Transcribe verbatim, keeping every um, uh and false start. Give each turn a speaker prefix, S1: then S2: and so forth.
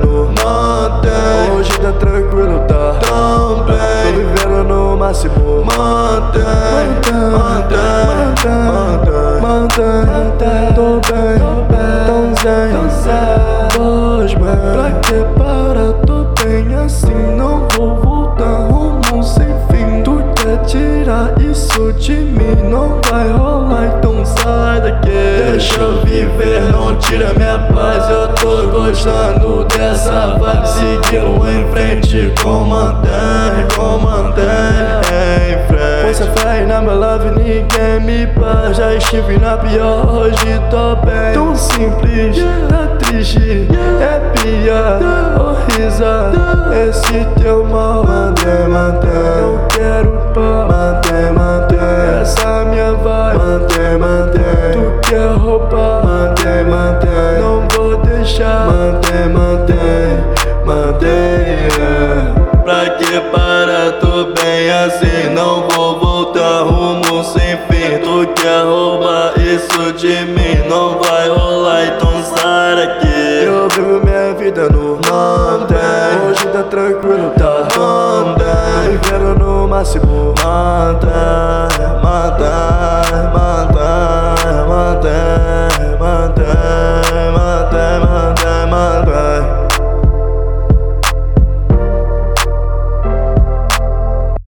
S1: no mantém. Hoje tá tranquilo, tá tão bem. Tô vivendo no máximo, mantém, mantém, mantém, mantém. Tô bem, tão zen, voz bem. Pra que para, tô bem assim. Não vou voltar rumo sem fim. Tu quer tirar isso de mim, não vai rolar, então sai daqui. Deixa eu viver, não tira minha paz. Eu tô gostando dessa vibe, seguindo em frente. Comandante, comandante, em frente. Força, fé e na minha love, ninguém me para. Já estive na pior, hoje tô bem. Tão simples, é triste, é pior, oh risada. Esse teu mal, mantém, mantém. Eu quero pá, mantém, mantém. Essa minha vai, mantém, mantém. Tu quer roubar, mantém, mantém. Não vou deixar, mantém, mantém, mantém, yeah. Pra que para, tô bem assim. Não vou voltar rumo sem fim. Tu quer roubar isso de mim, não vai rolar, então sai daqui. Eu vivo minha vida no mantém. Hoje tá tranquilo, tá bem. Tô vivendo no máximo, mantém.